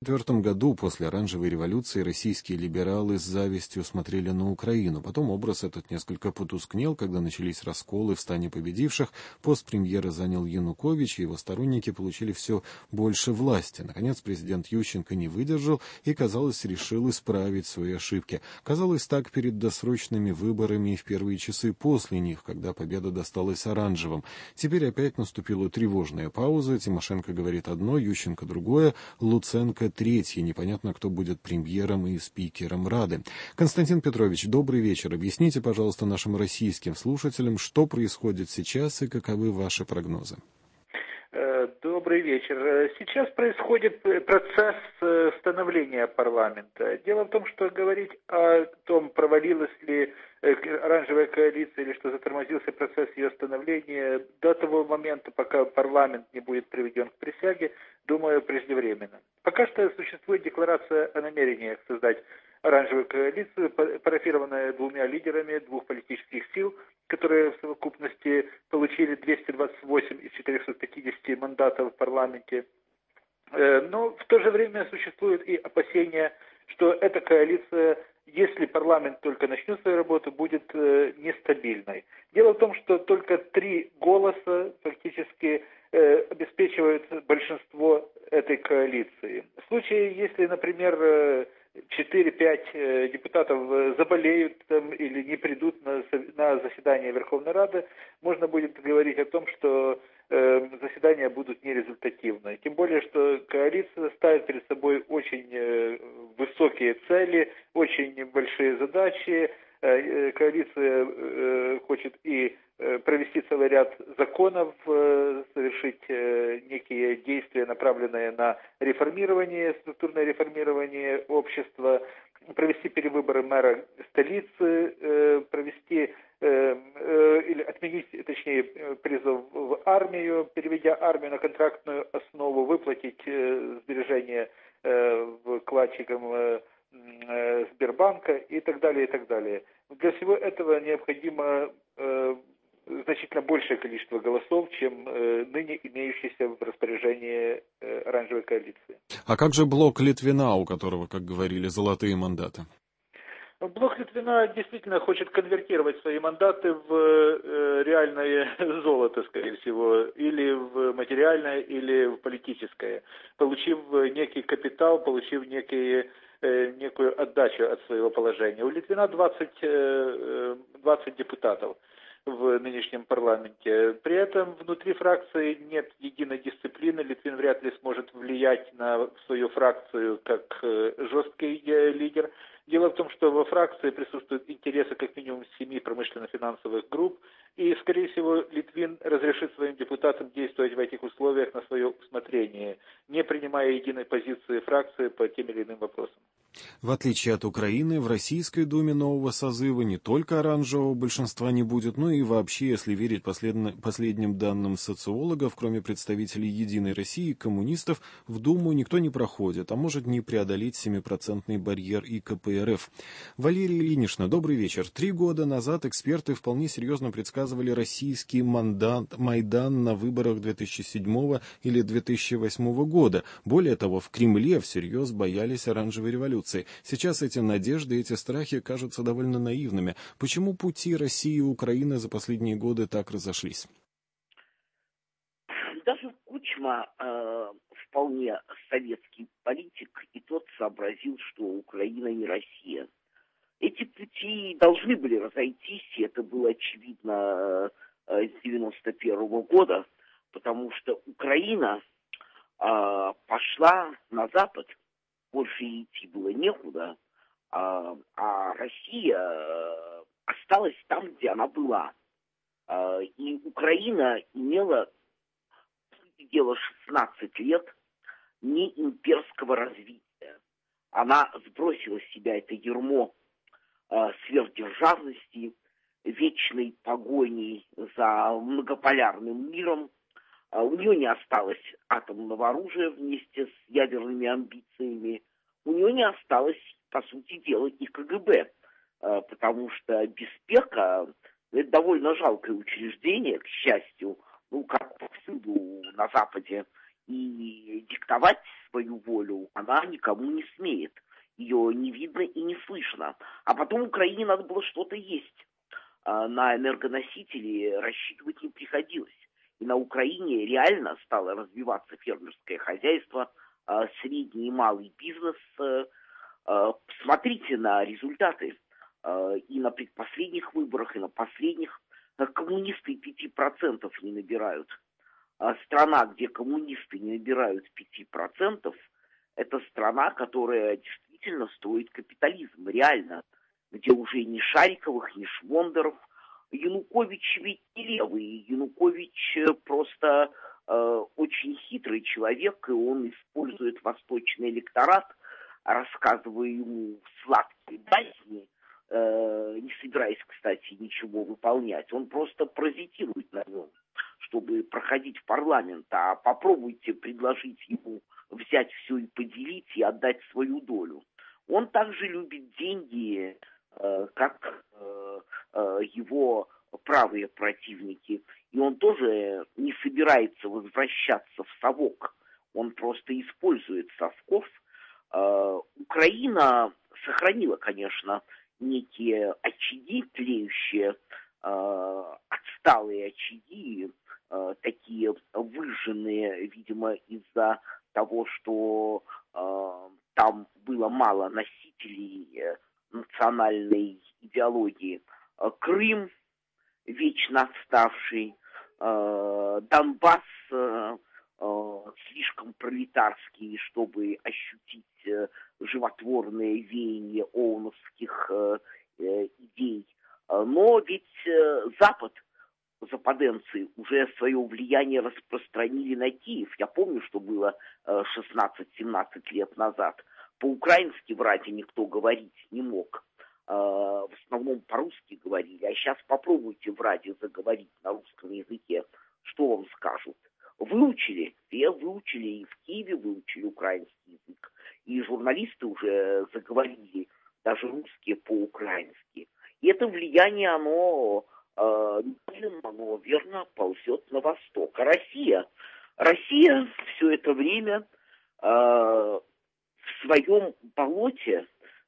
1994 году, после оранжевой революции, российские либералы с завистью смотрели на Украину. Потом образ этот несколько потускнел, когда начались расколы в стане победивших. Пост премьера занял Янукович, и его сторонники получили все больше власти. Наконец, президент Ющенко не выдержал и, казалось, решил исправить свои ошибки. Казалось так перед досрочными выборами и в первые часы после них, когда победа досталась оранжевым. Теперь опять наступила тревожная пауза. Тимошенко говорит одно, Ющенко другое, Луценко третье. Непонятно, кто будет премьером и спикером Рады. Константин Петрович, добрый вечер. Объясните, пожалуйста, нашим российским слушателям, что происходит сейчас и каковы ваши прогнозы. Добрый вечер. Сейчас происходит процесс становления парламента. Дело в том, что говорить о том, провалилась ли оранжевая коалиция или что затормозился процесс ее становления, до того момента, пока парламент не будет приведен к присяге, думаю, преждевременно. Пока что существует декларация о намерениях создать оранжевую коалицию, парафированная двумя лидерами двух политических сил, которые в совокупности получили 228 из 450 мандатов в парламенте. Но в то же время существуют и опасения, что эта коалиция, если парламент только начнет свою работу, будет нестабильной. Дело в том, что только 3 голоса фактически обеспечивают большинство этой коалиции. В случае, если, например, 4-5 депутатов заболеют или не придут на заседание Верховной Рады, можно будет говорить о том, что заседания будут нерезультативны. Тем более, что коалиция ставит перед собой очень высокие цели, очень большие задачи. Коалиция хочет и провести целый ряд законов, совершить некие действия, направленные на реформирование, структурное реформирование общества, провести перевыборы мэра столицы, провести или отменить, точнее, призыв в армию, переведя армию на контрактную основу, выплатить сбережения вкладчикам Сбербанка и так далее, и так далее. Для всего этого необходимо значительно большее количество голосов, чем ныне имеющиеся в распоряжении оранжевой коалиции. А как же блок Литвина, у которого, как говорили, золотые мандаты? Блок Литвина действительно хочет конвертировать свои мандаты в реальное золото, скорее всего, или в материальное, или в политическое, получив некий капитал, получив некую отдачу от своего положения. У Литвина 20 депутатов в нынешнем парламенте. При этом внутри фракции нет единой дисциплины. Литвин вряд ли сможет влиять на свою фракцию как жесткий лидер. Дело в том, что во фракции присутствуют интересы как минимум 7 промышленно-финансовых групп, и, скорее всего, Литвин разрешит своим депутатам действовать в этих условиях на свое усмотрение, не принимая единой позиции фракции по тем или иным вопросам. В отличие от Украины, в Российской Думе нового созыва не только оранжевого большинства не будет, но и вообще, если верить последним данным социологов, кроме представителей «Единой России» и коммунистов, в Думу никто не проходит, а может не преодолеть 7% барьер и КПРФ. Валерия Ильинична, добрый вечер. 3 года назад эксперты вполне серьезно предсказывали российский Майдан на выборах 2007 или 2008 года. Более того, в Кремле всерьез боялись оранжевой революции. Сейчас эти надежды, эти страхи кажутся довольно наивными. Почему пути России и Украины за последние годы так разошлись? Даже Кучма, вполне советский политик, и тот сообразил, что Украина не Россия. Эти пути должны были разойтись, и это было очевидно с 1991 года, потому что Украина пошла на Запад, больше идти было некуда, а Россия осталась там, где она была. И Украина имела, по сути дела, 16 лет не имперского развития. Она сбросила с себя это ярмо сверхдержавности, вечной погони за многополярным миром. У нее не осталось атомного оружия вместе с ядерными амбициями. У нее не осталось, по сути дела, и КГБ, потому что Беспека — это довольно жалкое учреждение, к счастью, как повсюду на Западе и диктовать свою волю она никому не смеет. Ее не видно и не слышно. А потом Украине надо было что-то есть. На энергоносители рассчитывать не приходилось. И на Украине реально стало развиваться фермерское хозяйство, средний и малый бизнес. Смотрите на результаты. И на предпоследних выборах, и на последних коммунисты 5% не набирают. Страна, где коммунисты не набирают 5%, это страна, которая действительно строит капитализм, реально, где уже ни Шариковых, ни Швондеров. Янукович ведь не левый, Янукович просто очень хитрый человек, и он использует восточный электорат, рассказывая ему сладкие басни, не собираясь, кстати, ничего выполнять. Он просто паразитирует на нем, чтобы проходить в парламент. А попробуйте предложить ему взять все и поделить, и отдать свою долю. Он также любит деньги, как его правые противники. И он тоже не собирается возвращаться в совок. Он просто использует совков. Украина сохранила, конечно, некие очаги тлеющие, отсталые очаги, такие выжженные, видимо, из-за того, что там было мало носителей национальной идеологии. Крым, вечно отставший, Донбасс слишком пролетарский, чтобы ощутить животворное веяние оуновских идей. Но ведь Запад, западенцы, уже свое влияние распространили на Киев. Я помню, что было 16-17 лет назад. По-украински в Раде никто говорить не мог. В основном по-русски говорили. А сейчас попробуйте в Раде заговорить на русском языке. Что вам скажут? Выучили? Все выучили, и в Киеве выучили украинский язык. И журналисты уже заговорили, даже русские по-украински. И это влияние, оно верно ползет на восток. А Россия все это время в своем болоте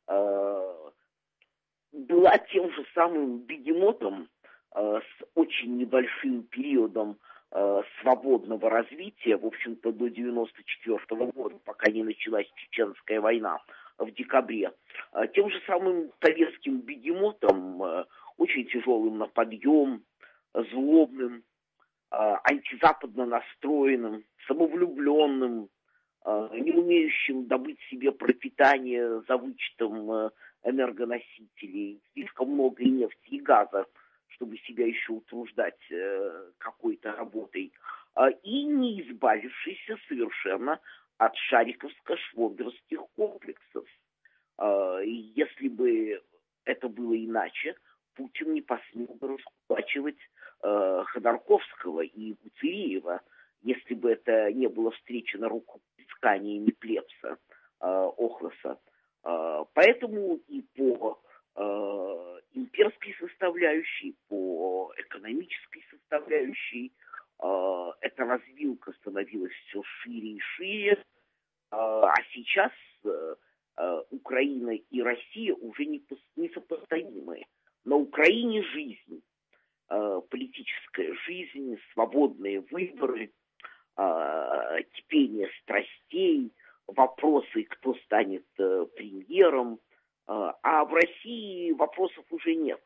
была тем же самым бегемотом с очень небольшим периодом свободного развития, в общем-то, до 1994 года, пока не началась Чеченская война в декабре. Тем же самым советским бегемотом, очень тяжелым на подъем, злобным, антизападно настроенным, самовлюбленным, не умеющим добыть себе пропитание за вычетом энергоносителей, слишком много и нефти, и газа, чтобы себя еще утруждать какой-то работой, и не избавившийся совершенно от шариковско-швондерских комплексов. Если бы это было иначе, Путин не посмел бы раскулачивать Ходорковского и Гуцериева, если бы это не было встречено рукоплесканиями плебса Охлоса. Поэтому и по имперской составляющей, по экономической составляющей эта развилка становилась все шире и шире, а сейчас Украина и Россия уже несопоставимы. На Украине жизнь, политическая жизнь, свободные выборы, кипение страстей, вопросы, кто станет премьером, а в России вопросов уже нет.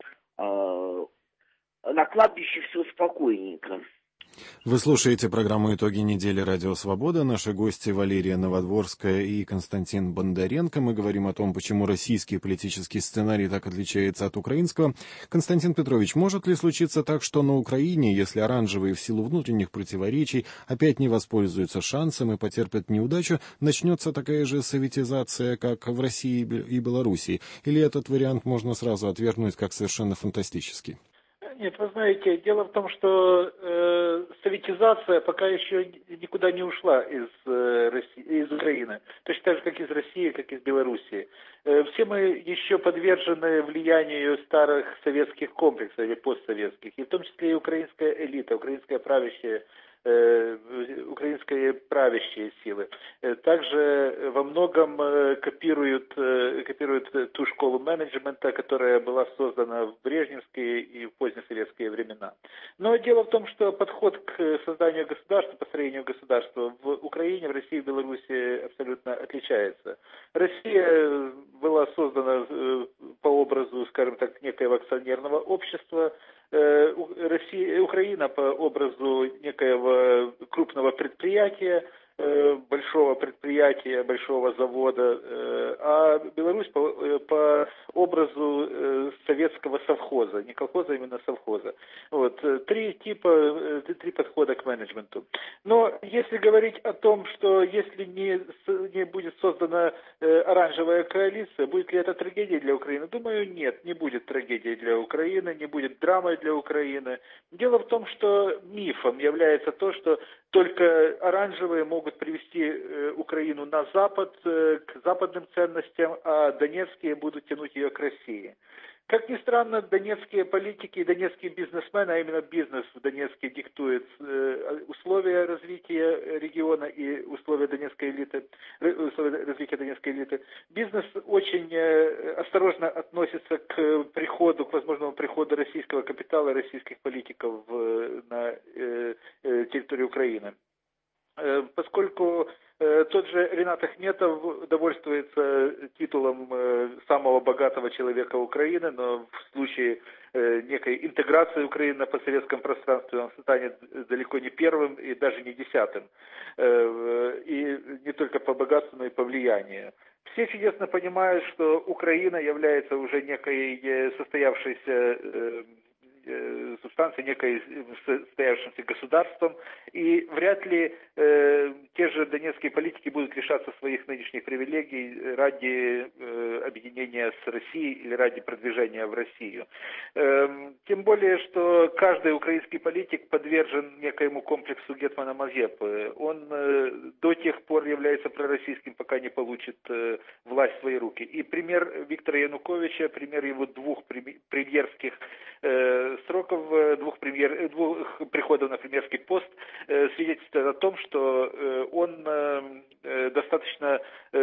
На кладбище все спокойненько. Вы слушаете программу «Итоги недели. Радио Свобода». Наши гости Валерия Новодворская и Константин Бондаренко. Мы говорим о том, почему российский политический сценарий так отличается от украинского. Константин Петрович, может ли случиться так, что на Украине, если оранжевые в силу внутренних противоречий опять не воспользуются шансом и потерпят неудачу, начнется такая же советизация, как в России и Белоруссии? Или этот вариант можно сразу отвергнуть как совершенно фантастический? Нет, вы знаете, дело в том, что советизация пока еще никуда не ушла из Украины. Точно так же, как из России, как из Белоруссии. Все мы еще подвержены влиянию старых советских комплексов или постсоветских, и в том числе и украинская элита, украинская правящая украинские правящие силы, также во многом копируют ту школу менеджмента, которая была создана в брежневские и в позднесоветские времена. Но дело в том, что подход к созданию государства, построению государства в Украине, в России и в Беларуси абсолютно отличается. Россия была создана по образу, скажем так, некоего акционерного общества, Украина по образу некоего крупного предприятия, большого предприятия, большого завода, а Беларусь по образу советского совхоза, не колхоза, а именно совхоза. Вот. Три подхода к менеджменту. Но если говорить о том, что если не будет создана оранжевая коалиция, будет ли это трагедией для Украины? Думаю, нет, не будет трагедией для Украины, не будет драмой для Украины. Дело в том, что мифом является то, что только оранжевые могут привести Украину на Запад, к западным ценностям, а донецкие будут тянуть ее к России. Как ни странно, донецкие политики и донецкие бизнесмены, а именно бизнес в Донецке диктует условия развития региона и условия донецкой элиты, условия развития донецкой элиты. Бизнес очень осторожно относится к возможному приходу российского капитала, российских политиков на территорию Украины. Поскольку тот же Ринат Ахметов довольствуется титулом самого богатого человека Украины, но в случае некой интеграции Украины на постсоветском пространстве он станет далеко не первым и даже не десятым. И не только по богатству, но и по влиянию. Все чудесно понимают, что Украина является уже некой состоявшейся субстанции, некой состоявшимся государством, и вряд ли те же донецкие политики будут лишаться своих нынешних привилегий ради объединения с Россией или ради продвижения в Россию. Тем более, что каждый украинский политик подвержен некоему комплексу Гетмана Мазепы. Он до тех пор является пророссийским, пока не получит власть в свои руки. И пример Виктора Януковича, пример его двух премьерских сроков, двух приходов на премьерский пост свидетельствует о том, что он достаточно,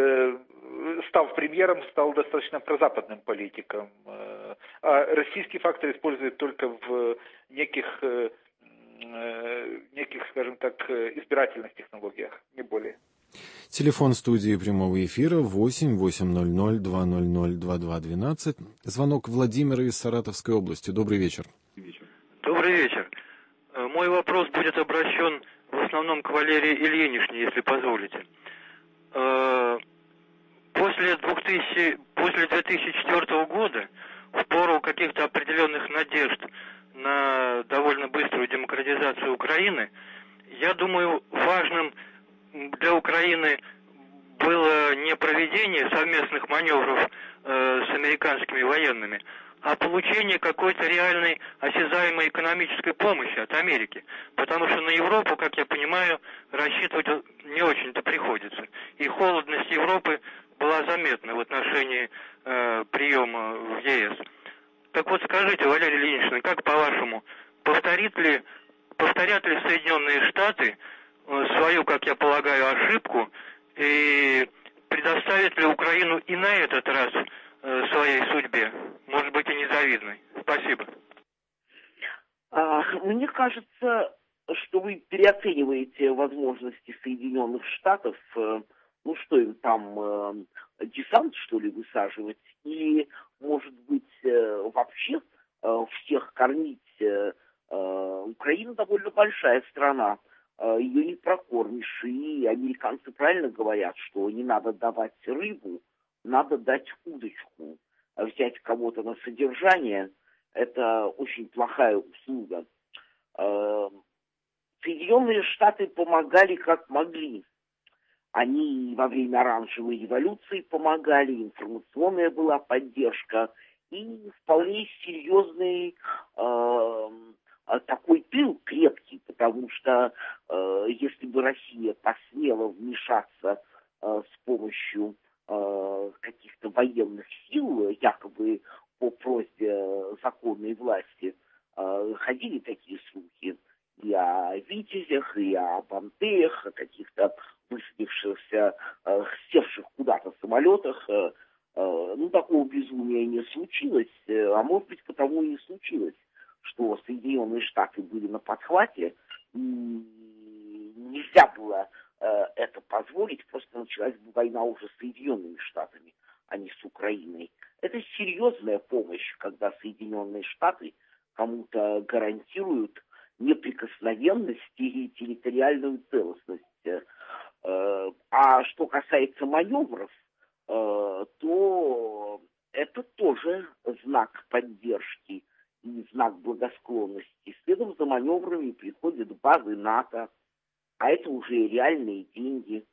став премьером, стал достаточно прозападным политиком. А российский фактор использует только в неких, скажем так, избирательных технологиях, не более. Телефон студии прямого эфира 8-800-200-2212. Звонок Владимира из Саратовской области. Добрый вечер. Добрый вечер. Мой вопрос будет обращен в основном к Валерии Ильиничне, если позволите. После 2004 года, в пору каких-то определенных надежд на довольно быструю демократизацию Украины, я думаю, важным для Украины было не проведение совместных маневров с американскими военными, а получение какой-то реальной осязаемой экономической помощи от Америки. Потому что на Европу, как я понимаю, рассчитывать не очень-то приходится. И холодность Европы была заметна в отношении приема в ЕС. Так вот, скажите, Валерия Ильинична, как по-вашему, повторят ли Соединенные Штаты свою, как я полагаю, ошибку и предоставят ли Украину и на этот раз своей судьбе, может быть, и незавидной? Спасибо. Мне кажется, что вы переоцениваете возможности Соединенных Штатов. Ну что им там, десант, что ли, высаживать? Или, может быть, вообще всех кормить? Украина довольно большая страна. Ее не прокормишь. И американцы правильно говорят, что не надо давать рыбу, надо дать удочку. Взять кого-то на содержание – это очень плохая услуга. Соединенные Штаты помогали как могли. Они во время оранжевой революции помогали, информационная была поддержка и вполне серьезный такой тыл крепкий, потому что если бы Россия посмела вмешаться с помощью каких-то военных сил, якобы по просьбе законной власти, ходили такие слухи, и о «Витязях», и о «Бантеях», о каких-то высадившихся, севших куда-то самолетах. Такого безумия не случилось, а может быть, потому и случилось, что Соединенные Штаты были на подхвате, и нельзя было это позволить, просто началась бы война уже с Соединенными Штатами, а не с Украиной. Это серьезная помощь, когда Соединенные Штаты кому-то гарантируют неприкосновенность и территориальную целостность. А что касается маневров, то это тоже знак поддержки и знак благосклонности. Следом за маневрами приходят базы НАТО, а это уже реальные деньги.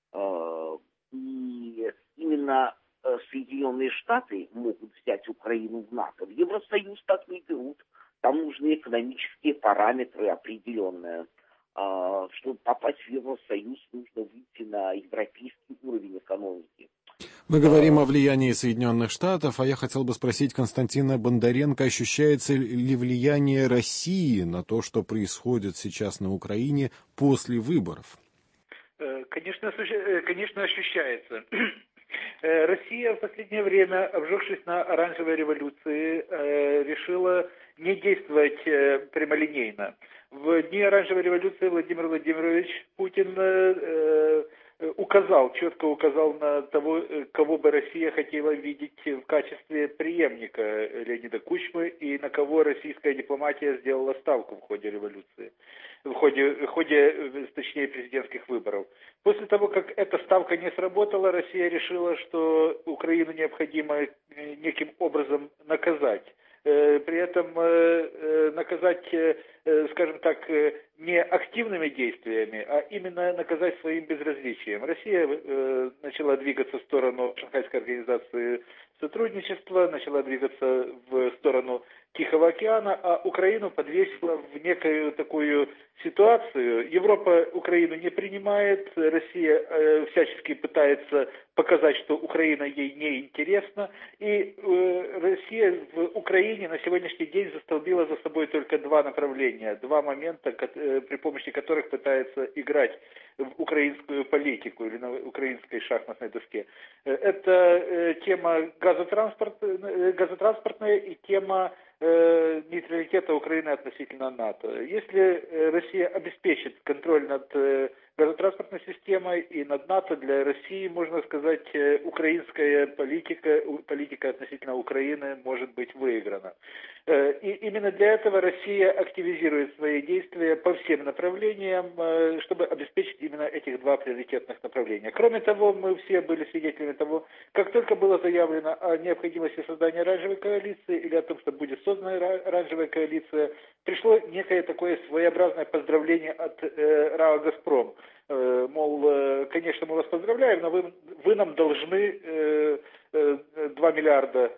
И именно Соединенные Штаты могут взять Украину в НАТО. В Евросоюз так не берут. Там нужны экономические параметры определенные. Чтобы попасть в Евросоюз, нужно выйти на европейский уровень экономики. Мы говорим о влиянии Соединенных Штатов, а я хотел бы спросить Константина Бондаренко, ощущается ли влияние России на то, что происходит сейчас на Украине после выборов? Конечно, ощущается. Россия в последнее время, обжегшись на оранжевой революции, решила не действовать прямолинейно. В дни оранжевой революции Владимир Владимирович Путин четко указал на того, кого бы Россия хотела видеть в качестве преемника Леонида Кучмы и на кого российская дипломатия сделала ставку в ходе революции, в ходе президентских выборов. После того, как эта ставка не сработала, Россия решила, что Украину необходимо неким образом наказать. При этом наказать, скажем так, не активными действиями, а именно наказать своим безразличием. Россия начала двигаться в сторону Шанхайской организации сотрудничества, начала двигаться в сторону Тихого океана, а Украину подвесила в некую такую ситуацию. Европа Украину не принимает, Россия всячески пытается показать, что Украина ей не интересна, и Россия в Украине на сегодняшний день застолбила за собой только два направления, два момента, при помощи которых пытается играть в украинскую политику или на украинской шахматной доске. Это тема газотранспортная и тема нейтралитета Украины относительно НАТО. Если Россия обеспечит контроль над газотранспортной системой и над НАТО, для России, можно сказать, украинская политика относительно Украины может быть выиграна. И именно для этого Россия активизирует свои действия по всем направлениям, чтобы обеспечить именно этих два приоритетных направления. Кроме того, мы все были свидетелями того, как только было заявлено о необходимости создания оранжевой коалиции или о том, что будет создана оранжевая коалиция, пришло некое такое своеобразное поздравление от РАО «Газпром». Мол, конечно, мы вас поздравляем, но вы нам должны 2 миллиарда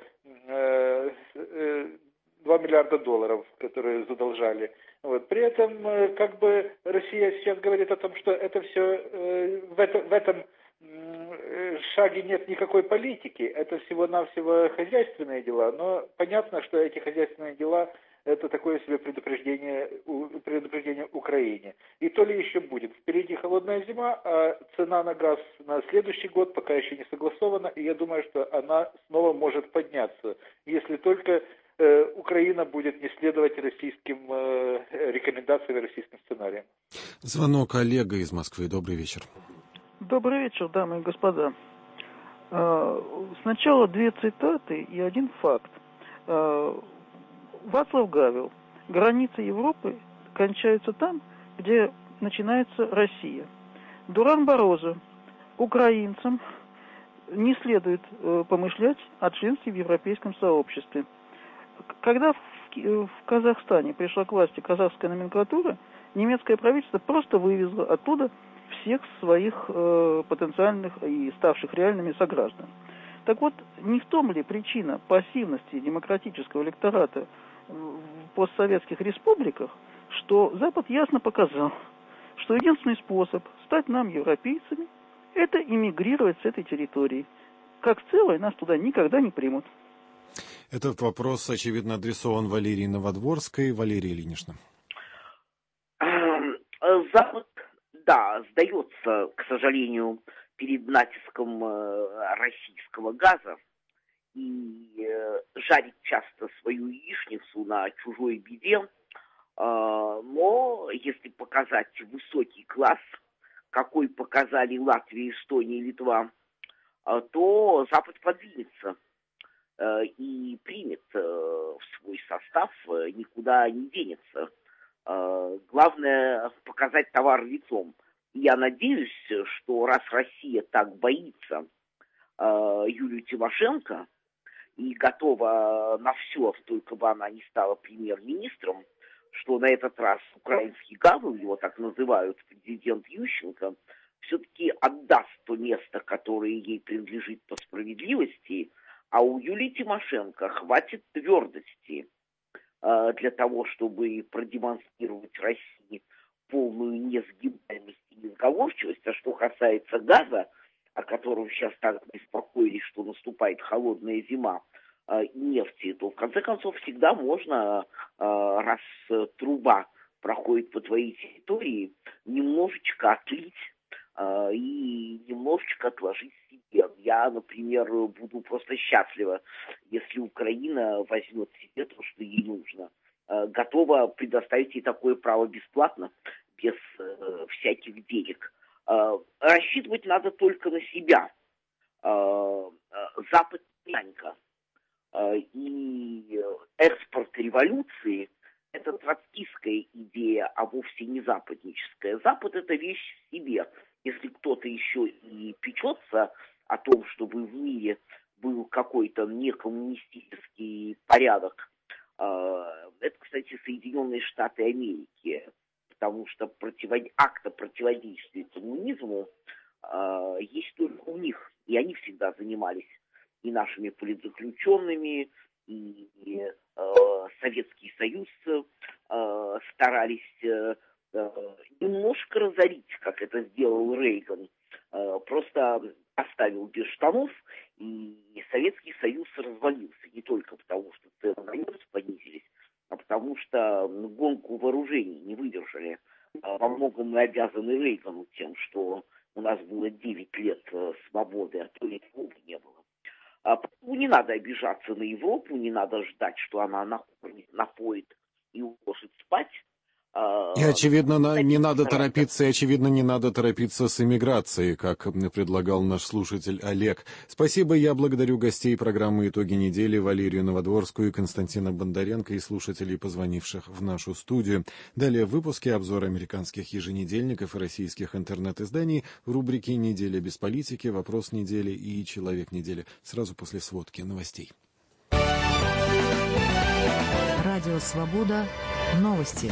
долларов, которые задолжали. При этом, как бы, Россия сейчас говорит о том, что это все, в этом шаге нет никакой политики, это всего-навсего хозяйственные дела, но понятно, что эти хозяйственные дела это такое себе предупреждение Украине. И то ли еще будет. Впереди холодная зима, а цена на газ на следующий год пока еще не согласована, и я думаю, что она снова может подняться, если только Украина будет не следовать российским рекомендациям и российским сценариям. Звонок Олега из Москвы. Добрый вечер. Добрый вечер, дамы и господа. Сначала две цитаты и один факт. Вацлав Гавел. Границы Европы кончаются там, где начинается Россия. Дуран Барозо. Украинцам не следует помышлять о членстве в европейском сообществе. Когда в Казахстане пришла к власти казахская номенклатура, немецкое правительство просто вывезло оттуда всех своих потенциальных и ставших реальными сограждан. Так вот, не в том ли причина пассивности демократического электората в постсоветских республиках, что Запад ясно показал, что единственный способ стать нам европейцами – это эмигрировать с этой территории. Как целое нас туда никогда не примут. Этот вопрос, очевидно, адресован Валерии Новодворской. Валерия Ильинична. да, сдается, к сожалению, перед натиском российского газа и жарит часто свою яичницу на чужой беде. Но если показать высокий класс, какой показали Латвия, Эстония, Литва, то Запад подвинется и примет в свой состав, никуда не денется. Главное показать товар лицом. Я надеюсь, что раз Россия так боится Юлию Тимошенко и готова на все, только бы она не стала премьер-министром, что на этот раз украинский Гаврил, его так называют, президент Ющенко, все-таки отдаст то место, которое ей принадлежит по справедливости, а у Юлии Тимошенко хватит твердости для того, чтобы продемонстрировать России полную несгибаемость и несговорчивость. А что касается газа, о котором сейчас так беспокоились, что наступает холодная зима, и нефти, то в конце концов всегда можно, раз труба проходит по твоей территории, немножечко отлить и немножечко отложить себе. Я, например, буду просто счастлива, если Украина возьмет себе то, что ей нужно. Готова предоставить ей такое право бесплатно, без всяких денег. Рассчитывать надо только на себя. Запад нянька. И экспорт революции – это троцкистская идея, а вовсе не западническая. Запад – это вещь в себе. Если кто-то еще и печется о том, чтобы в мире был какой-то некоммунистический порядок, это, кстати, Соединенные Штаты Америки, потому что акта противодействия коммунизму есть только у них, и они всегда занимались и нашими политзаключенными, и Советский Союз старались немножко разорить, как это сделал Рейган. Просто оставил без штанов, и Советский Союз развалился. Не только потому, что цены на нефть понизились, а потому что гонку вооружений не выдержали. Во многом мы обязаны Рейгану тем, что у нас было 9 лет свободы, а то и вовсе не было. Поэтому не надо обижаться на Европу, не надо ждать, что она напоит и уложит спать. И, очевидно, не надо торопиться, с эмиграцией, как предлагал наш слушатель Олег. Спасибо, я благодарю гостей программы «Итоги недели» Валерию Новодворскую и Константина Бондаренко и слушателей, позвонивших в нашу студию. Далее в выпуске обзор американских еженедельников и российских интернет-изданий в рубрике «Неделя без политики», «Вопрос недели» и «Человек недели». Сразу после сводки новостей. Радио «Свобода». Новости.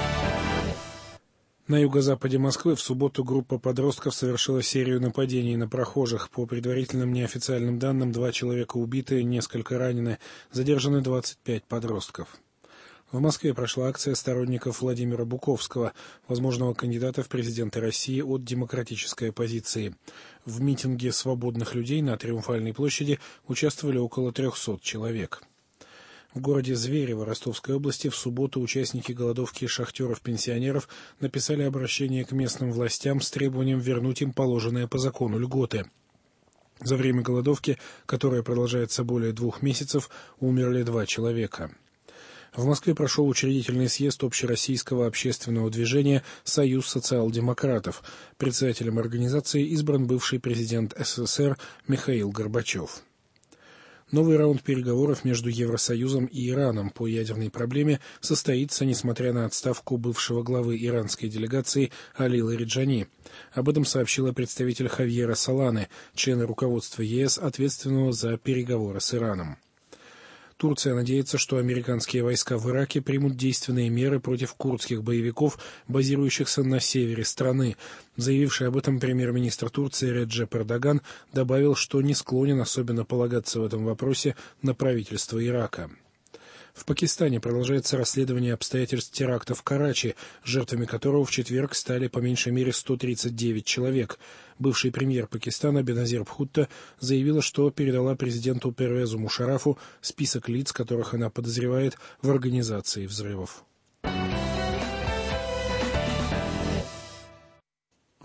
На юго-западе Москвы в субботу группа подростков совершила серию нападений на прохожих. По предварительным неофициальным данным, 2 человека убиты, несколько ранены. Задержаны 25 подростков. В Москве прошла акция сторонников Владимира Буковского, возможного кандидата в президенты России от демократической оппозиции. В митинге свободных людей на Триумфальной площади участвовали около 300 человек. В городе Зверево Ростовской области в субботу участники голодовки шахтеров-пенсионеров написали обращение к местным властям с требованием вернуть им положенные по закону льготы. За время голодовки, которая продолжается более 2 месяцев, умерли 2 человека. В Москве прошел учредительный съезд общероссийского общественного движения «Союз социал-демократов». Председателем организации избран бывший президент СССР Михаил Горбачев. Новый раунд переговоров между Евросоюзом и Ираном по ядерной проблеме состоится, несмотря на отставку бывшего главы иранской делегации Али Лариджани. Об этом сообщила представитель Хавьера Соланы, члена руководства ЕС, ответственного за переговоры с Ираном. Турция надеется, что американские войска в Ираке примут действенные меры против курдских боевиков, базирующихся на севере страны. Заявивший об этом премьер-министр Турции Реджеп Эрдоган добавил, что не склонен особенно полагаться в этом вопросе на правительство Ирака. В Пакистане продолжается расследование обстоятельств теракта в Карачи, жертвами которого в четверг стали по меньшей мере 139 человек. Бывший премьер Пакистана Беназир Бхутто заявила, что передала президенту Первезу Мушаррафу список лиц, которых она подозревает в организации взрывов.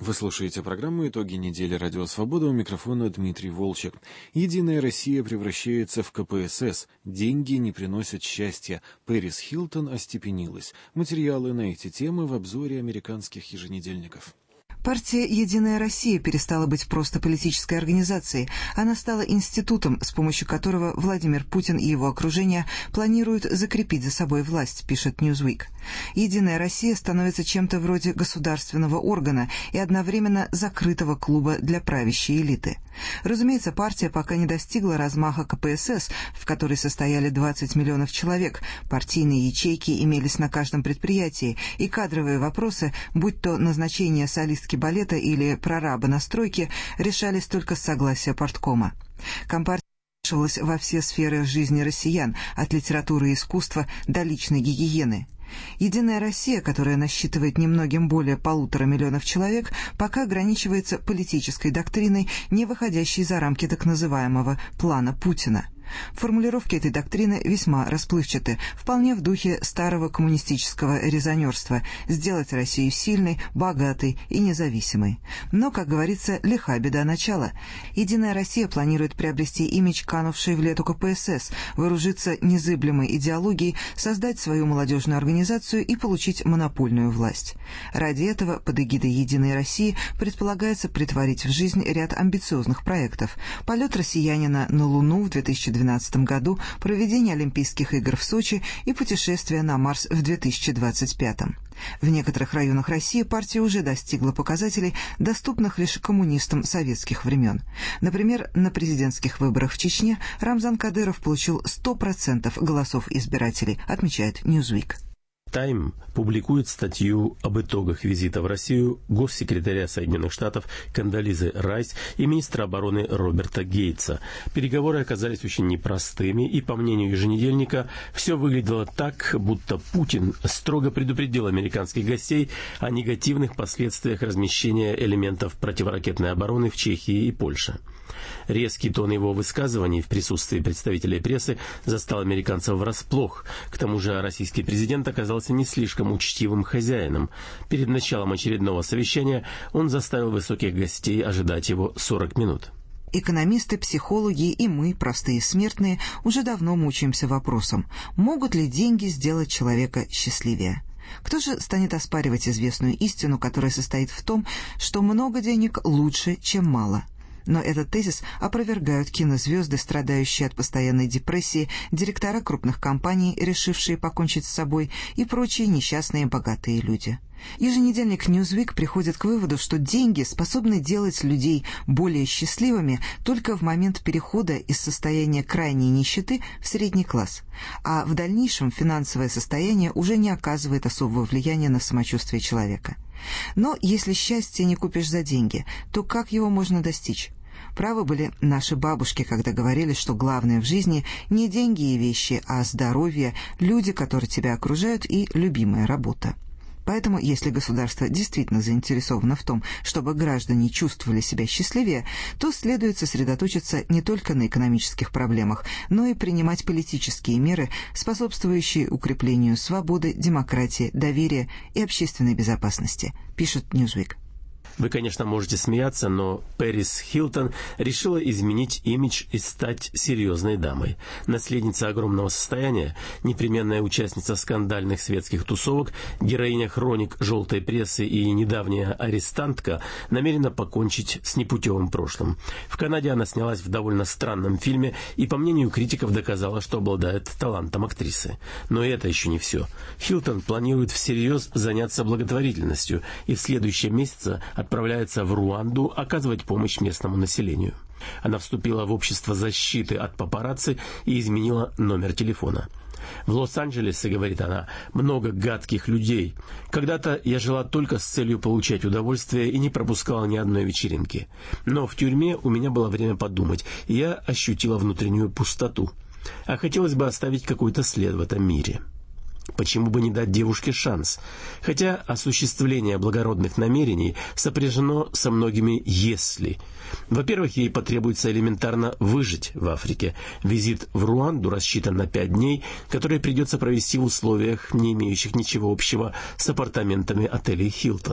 Вы слушаете программу «Итоги недели. Радио Свобода», у микрофона Дмитрий Волчек. «Единая Россия» превращается в КПСС. Деньги не приносят счастья. Пэрис Хилтон остепенилась. Материалы на эти темы в обзоре американских еженедельников. Партия «Единая Россия» перестала быть просто политической организацией. Она стала институтом, с помощью которого Владимир Путин и его окружение планируют закрепить за собой власть, пишет Newsweek. «Единая Россия» становится чем-то вроде государственного органа и одновременно закрытого клуба для правящей элиты. Разумеется, партия пока не достигла размаха КПСС, в которой состояли 20 миллионов человек, партийные ячейки имелись на каждом предприятии, и кадровые вопросы, будь то назначение солистки балета или прораба на стройке, решались только с согласия парткома. Компартия вмешивалась во все сферы жизни россиян, от литературы и искусства до личной гигиены. «Единая Россия», которая насчитывает немногим более 1,5 миллиона человек, пока ограничивается политической доктриной, не выходящей за рамки так называемого «плана Путина». Формулировки этой доктрины весьма расплывчаты, вполне в духе старого коммунистического резонерства – сделать Россию сильной, богатой и независимой. Но, как говорится, лиха беда начала. «Единая Россия» планирует приобрести имидж канувшей в лету КПСС, вооружиться незыблемой идеологией, создать свою молодежную организацию и получить монопольную власть. Ради этого под эгидой «Единой России» предполагается претворить в жизнь ряд амбициозных проектов. Полет россиянина на Луну в 2012 году, проведение Олимпийских игр в Сочи и путешествие на Марс в 2025. В некоторых районах России партия уже достигла показателей, доступных лишь коммунистам советских времен. Например, на президентских выборах в Чечне Рамзан Кадыров получил 100% голосов избирателей, отмечает Newsweek. «Тайм» публикует статью об итогах визита в Россию госсекретаря Соединенных Штатов Кондолизы Райс и министра обороны Роберта Гейтса. Переговоры оказались очень непростыми, и, по мнению еженедельника, все выглядело так, будто Путин строго предупредил американских гостей о негативных последствиях размещения элементов противоракетной обороны в Чехии и Польше. Резкий тон его высказываний в присутствии представителей прессы застал американцев врасплох. К тому же российский президент оказался не слишком учтивым хозяином. Перед началом очередного совещания он заставил высоких гостей ожидать его 40 минут. Экономисты, психологи и мы, простые смертные, уже давно мучаемся вопросом, могут ли деньги сделать человека счастливее. Кто же станет оспаривать известную истину, которая состоит в том, что много денег лучше, чем мало? Но этот тезис опровергают кинозвезды, страдающие от постоянной депрессии, директора крупных компаний, решившие покончить с собой, и прочие несчастные богатые люди. Еженедельник Newsweek приходит к выводу, что деньги способны делать людей более счастливыми только в момент перехода из состояния крайней нищеты в средний класс, а в дальнейшем финансовое состояние уже не оказывает особого влияния на самочувствие человека. Но если счастье не купишь за деньги, то как его можно достичь? Правы были наши бабушки, когда говорили, что главное в жизни не деньги и вещи, а здоровье, люди, которые тебя окружают, и любимая работа. Поэтому, если государство действительно заинтересовано в том, чтобы граждане чувствовали себя счастливее, то следует сосредоточиться не только на экономических проблемах, но и принимать политические меры, способствующие укреплению свободы, демократии, доверия и общественной безопасности, пишет Newsweek. Вы, конечно, можете смеяться, но Пэрис Хилтон решила изменить имидж и стать серьезной дамой. Наследница огромного состояния, непременная участница скандальных светских тусовок, героиня хроник желтой прессы и недавняя арестантка намерена покончить с непутевым прошлым. В Канаде она снялась в довольно странном фильме и, по мнению критиков, доказала, что обладает талантом актрисы. Но и это еще не все. Хилтон планирует всерьез заняться благотворительностью и в следующем месяце отправляется в Руанду оказывать помощь местному населению. Она вступила в общество защиты от папарацци и изменила номер телефона. В Лос-Анджелесе, говорит она, много гадких людей. Когда-то я жила только с целью получать удовольствие и не пропускала ни одной вечеринки. Но в тюрьме у меня было время подумать, и я ощутила внутреннюю пустоту. А хотелось бы оставить какой-то след в этом мире. Почему бы не дать девушке шанс? Хотя осуществление благородных намерений сопряжено со многими «если». Во-первых, ей потребуется элементарно выжить в Африке. Визит в Руанду рассчитан на 5 дней, которые придется провести в условиях, не имеющих ничего общего с апартаментами отелей «Хилтон».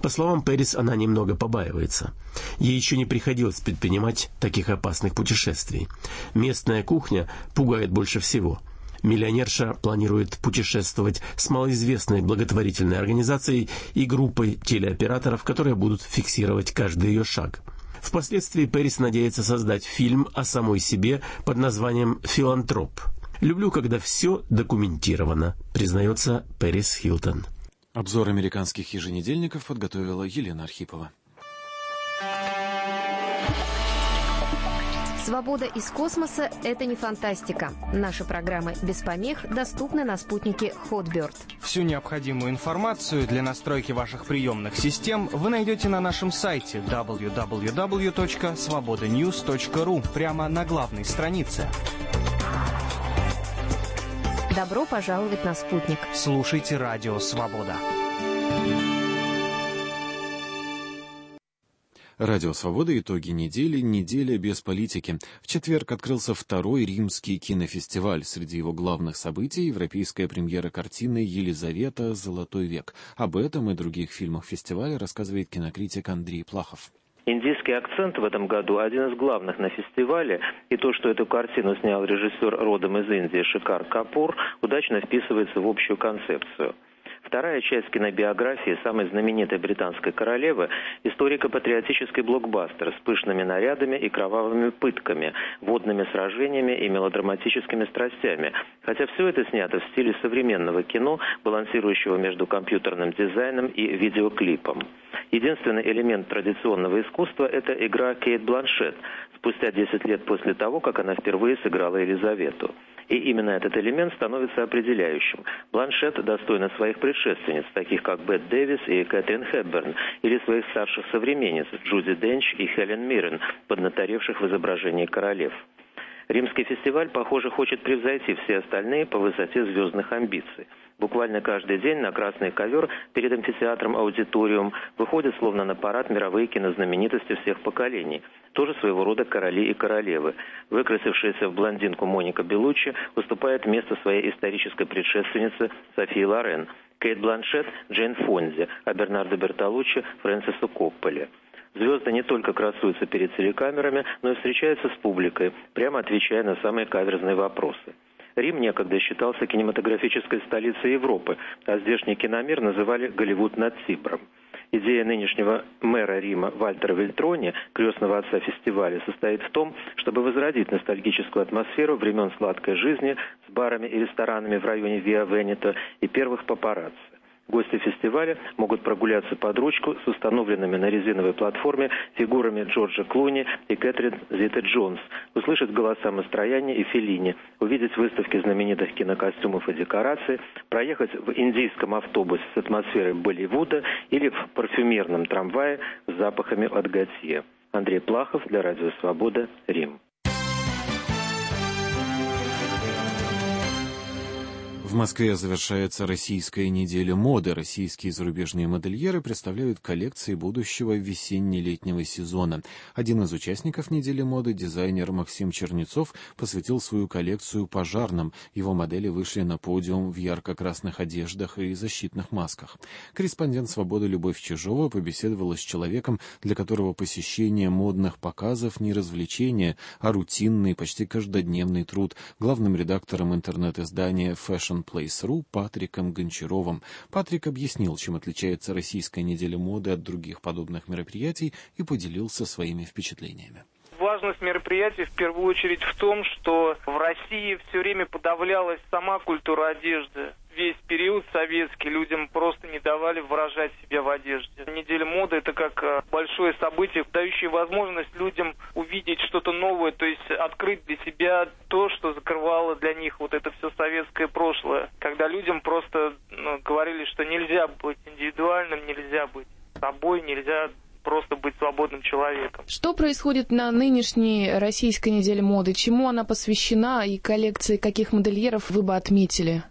По словам Пэрис, она немного побаивается. Ей еще не приходилось предпринимать таких опасных путешествий. Местная кухня пугает больше всего. Миллионерша планирует путешествовать с малоизвестной благотворительной организацией и группой телеоператоров, которые будут фиксировать каждый ее шаг. Впоследствии Пэрис надеется создать фильм о самой себе под названием «Филантроп». «Люблю, когда все документировано», признается Пэрис Хилтон. Обзор американских еженедельников подготовила Елена Архипова. Свобода из космоса – это не фантастика. Наши программы без помех доступны на спутнике Hotbird. Всю необходимую информацию для настройки ваших приемных систем вы найдете на нашем сайте www.svobodanews.ru прямо на главной странице. Добро пожаловать на спутник. Слушайте Радио Свобода. Радио «Свобода. Итоги недели. Неделя без политики». В четверг открылся второй римский кинофестиваль. Среди его главных событий — европейская премьера картины «Елизавета. Золотой век». Об этом и других фильмах фестиваля рассказывает кинокритик Андрей Плахов. Индийский акцент в этом году один из главных на фестивале, и то, что эту картину снял режиссер родом из Индии Шикар Капур, удачно вписывается в общую концепцию. Вторая часть кинобиографии самой знаменитой британской королевы – историко-патриотический блокбастер с пышными нарядами и кровавыми пытками, водными сражениями и мелодраматическими страстями. Хотя все это снято в стиле современного кино, балансирующего между компьютерным дизайном и видеоклипом. Единственный элемент традиционного искусства – это игра Кейт Бланшетт, спустя 10 лет после того, как она впервые сыграла Елизавету. И именно этот элемент становится определяющим. Бланшетт достойна своих предшественниц, таких как Бет Дэвис и Кэтрин Хепберн, или своих старших современниц Джуди Денч и Хелен Миррен, поднаторевших в изображении королев. Римский фестиваль, похоже, хочет превзойти все остальные по высоте звездных амбиций. Буквально каждый день на красный ковер перед амфитеатром-аудиториум выходят словно на парад мировые кинознаменитости всех поколений. Тоже своего рода короли и королевы. Выкрасившаяся в блондинку Моника Беллуччи уступает место своей исторической предшественнице Софии Лорен. Кейт Бланшетт – Джейн Фонзи, а Бернардо Бертолуччи – Фрэнсису Копполи. Звезды не только красуются перед телекамерами, но и встречаются с публикой, прямо отвечая на самые каверзные вопросы. Рим некогда считался кинематографической столицей Европы, а здешний киномир называли «Голливуд над Тибром». Идея нынешнего мэра Рима Вальтера Вельтрони, крестного отца фестиваля, состоит в том, чтобы возродить ностальгическую атмосферу времен сладкой жизни с барами и ресторанами в районе Виа Венето и первых папарацци. Гости фестиваля могут прогуляться под ручку с установленными на резиновой платформе фигурами Джорджа Клуни и Кэтрин Зета-Джонс, услышать голоса Мастроянни и Феллини, увидеть выставки знаменитых кинокостюмов и декораций, проехать в индийском автобусе с атмосферой Болливуда или в парфюмерном трамвае с запахами от Готье. Андрей Плахов для Радио Свобода, Рим. В Москве завершается Российская неделя моды. Российские и зарубежные модельеры представляют коллекции будущего весенне-летнего сезона. Один из участников недели моды, дизайнер Максим Чернецов, посвятил свою коллекцию пожарным. Его модели вышли на подиум в ярко-красных одеждах и защитных масках. Корреспондент «Свободы» Любовь Чижова побеседовала с человеком, для которого посещение модных показов не развлечение, а рутинный, почти каждодневный труд, главным редактором интернет-издания Fashion Place.ru Патриком Гончаровым. Патрик объяснил, чем отличается Российская неделя моды от других подобных мероприятий, и поделился своими впечатлениями. Важность мероприятия в первую очередь в том, что в России все время подавлялась сама культура одежды. Весь период советский людям просто не давали выражать себя в одежде. Неделя моды – это как большое событие, дающее возможность людям увидеть что-то новое, то есть открыть для себя то, что закрывало для них вот это все советское прошлое. Когда людям просто говорили, что нельзя быть индивидуальным, нельзя быть собой, нельзя просто быть свободным человеком. Что происходит на нынешней Российской неделе моды? Чему она посвящена и коллекции каких модельеров вы бы отметили? Посвящается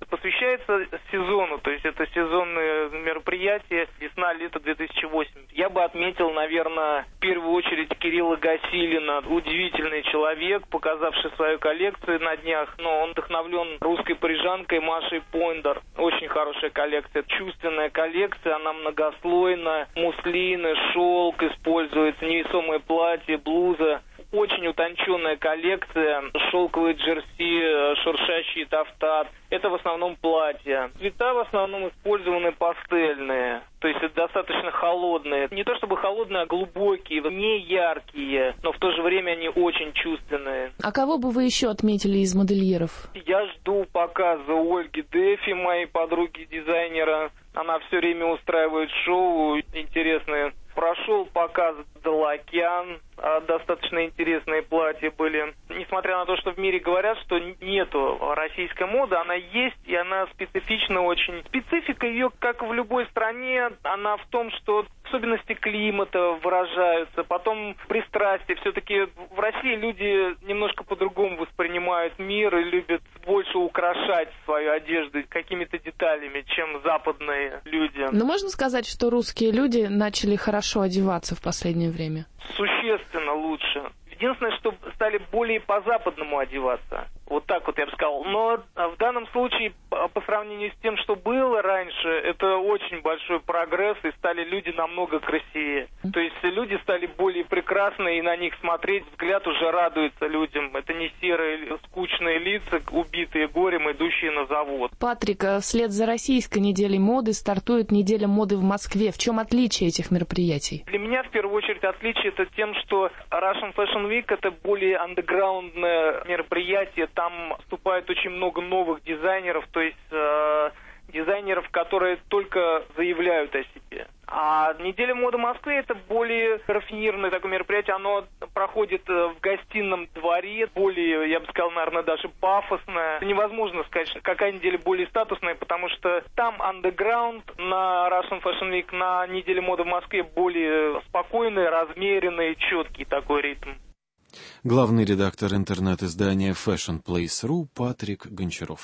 возвращается сезону, то есть это сезонное мероприятие весна-лето 2008. Я бы отметил, наверное, в первую очередь Кирилла Гасилина. Удивительный человек, показавший свою коллекцию на днях, но он вдохновлен русской парижанкой Машей Пойндер. Очень хорошая коллекция, чувственная коллекция, она многослойная, муслины, шелк используется, невесомое платье, блуза. Очень утонченная коллекция, шелковые джерси, шуршащий тафтат. Это в основном платья. Цвета в основном использованы пастельные, то есть это достаточно холодные. Не то чтобы холодные, а глубокие, не яркие, но в то же время они очень чувственные. А кого бы вы еще отметили из модельеров? Я жду показа Ольги Дефи, моей подруги-дизайнера. Она все время устраивает шоу интересные. Прошел показ Далакян, достаточно интересные платья были. Несмотря на то, что в мире говорят, что нету российской моды, она есть, и она специфична очень. Специфика ее, как в любой стране, она в том, что особенности климата выражаются, потом пристрастие. Все-таки в России люди немножко по-другому воспринимают мир и любят больше украшать свою одежду какими-то деталями, чем западные люди. Но можно сказать, что русские люди начали хорошо одеваться в последнее время? Существенно лучше. Единственное, что стали более по-западному одеваться. Вот так вот я бы сказал. Но в данном случае, по сравнению с тем, что было раньше, это очень большой прогресс, и стали люди намного красивее. То есть люди стали более прекрасные, и на них смотреть, взгляд уже радуется людям. Это не серые, скучные лица, убитые горем, идущие на завод. Патрик, вслед за российской неделей моды стартует неделя моды в Москве. В чем отличие этих мероприятий? Для меня, в первую очередь, отличие это тем, что Russian Fashion Week это более андеграундное мероприятие. Там вступает очень много новых дизайнеров, то есть дизайнеров, которые только заявляют о себе. А неделя моды в Москве это более рафинированное такое мероприятие. Оно проходит в гостином дворе, более, я бы сказал, наверное, даже пафосное. Невозможно сказать, какая неделя более статусная, потому что там андеграунд на Russian Fashion Week, на неделе моды в Москве более спокойный, размеренный, четкий такой ритм. Главный редактор интернет-издания fashionplace.ru Патрик Гончаров.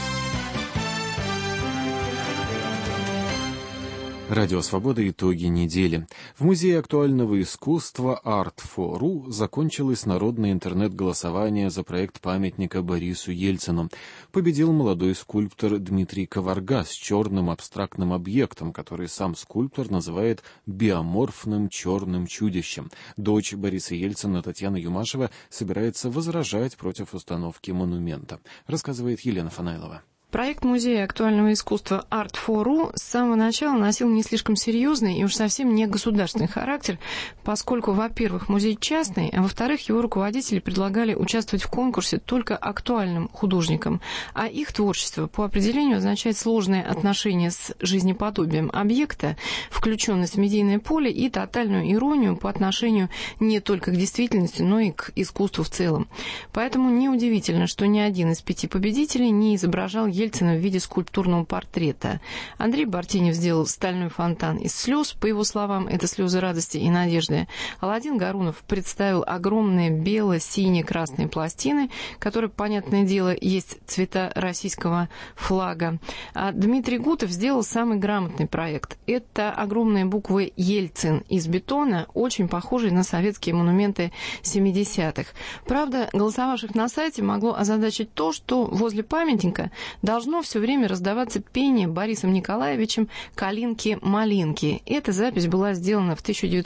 Радио «Свобода. Итоги недели». В Музее актуального искусства Art4.ru закончилось народное интернет-голосование за проект памятника Борису Ельцину. Победил молодой скульптор Дмитрий Коварга с черным абстрактным объектом, который сам скульптор называет биоморфным черным чудищем. Дочь Бориса Ельцина Татьяна Юмашева собирается возражать против установки монумента, рассказывает Елена Фанайлова. Проект Музея актуального искусства Art4.ru с самого начала носил не слишком серьезный и уж совсем не государственный характер, поскольку, во-первых, музей частный, а во-вторых, его руководители предлагали участвовать в конкурсе только актуальным художникам, а их творчество по определению означает сложное отношение с жизнеподобием объекта, включенность в медийное поле и тотальную иронию по отношению не только к действительности, но и к искусству в целом. Поэтому неудивительно, что ни один из 5 победителей не изображал Ельцина в виде скульптурного портрета. Андрей Бартенев сделал стальной фонтан из слез. По его словам, это слезы радости и надежды. Аладдин Гарунов представил огромные бело-сине-красные пластины, которые, понятное дело, есть цвета российского флага. А Дмитрий Гутов сделал самый грамотный проект. Это огромные буквы «Ельцин» из бетона, очень похожие на советские монументы 70-х. Правда, голосовавших на сайте могло озадачить то, что возле памятника должно все время раздаваться пение Борисом Николаевичем «Калинки-малинки». Эта запись была сделана в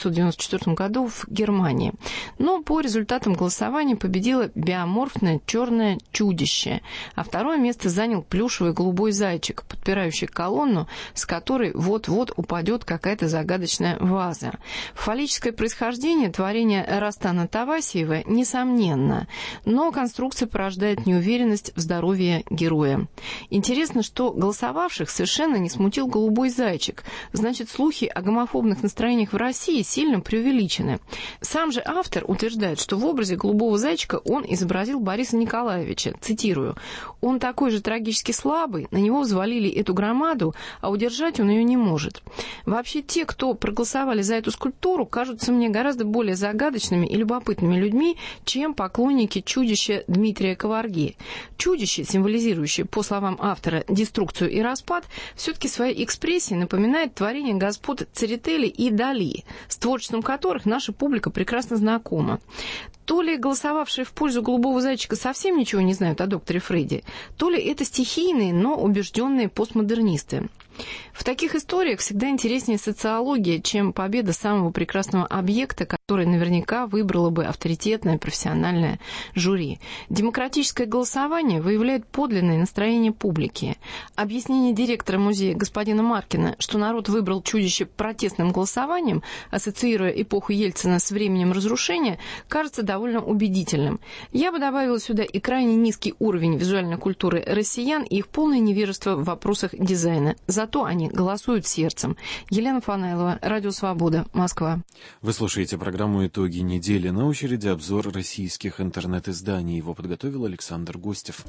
1994 году в Германии. Но по результатам голосования победило биоморфное черное чудище, а второе место занял плюшевый голубой зайчик, подпирающий колонну, с которой вот-вот упадет какая-то загадочная ваза. Фаллическое происхождение творения Растана Тавасиева несомненно, но конструкция порождает неуверенность в здоровье героя. Интересно, что голосовавших совершенно не смутил голубой зайчик. Значит, слухи о гомофобных настроениях в России сильно преувеличены. Сам же автор утверждает, что в образе голубого зайчика он изобразил Бориса Николаевича. Цитирую: «Он такой же трагически слабый, на него взвалили эту громаду, а удержать он ее не может». Вообще, те, кто проголосовали за эту скульптуру, кажутся мне гораздо более загадочными и любопытными людьми, чем поклонники чудища Дмитрия Коварги. Чудище, символизирующее, по словам словам автора, деструкцию и распад, все-таки своей экспрессией напоминает творение господ Церетели и Дали, с творчеством которых наша публика прекрасно знакома. То ли голосовавшие в пользу «Голубого зайчика» совсем ничего не знают о докторе Фрейде, то ли это стихийные, но убежденные постмодернисты. В таких историях всегда интереснее социология, чем победа самого прекрасного объекта, который наверняка выбрало бы авторитетное профессиональное жюри. Демократическое голосование выявляет подлинное настроение публики. Объяснение директора музея господина Маркина, что народ выбрал чудище протестным голосованием, ассоциируя эпоху Ельцина с временем разрушения, кажется довольно убедительным. Я бы добавила сюда и крайне низкий уровень визуальной культуры россиян и их полное невежество в вопросах дизайна. Зато они голосуют сердцем. Елена Фанайлова, Радио Свобода, Москва. Вы слушаете программу «Итоги недели». На очереди обзор российских интернет-изданий. Его подготовил Александр Гостев.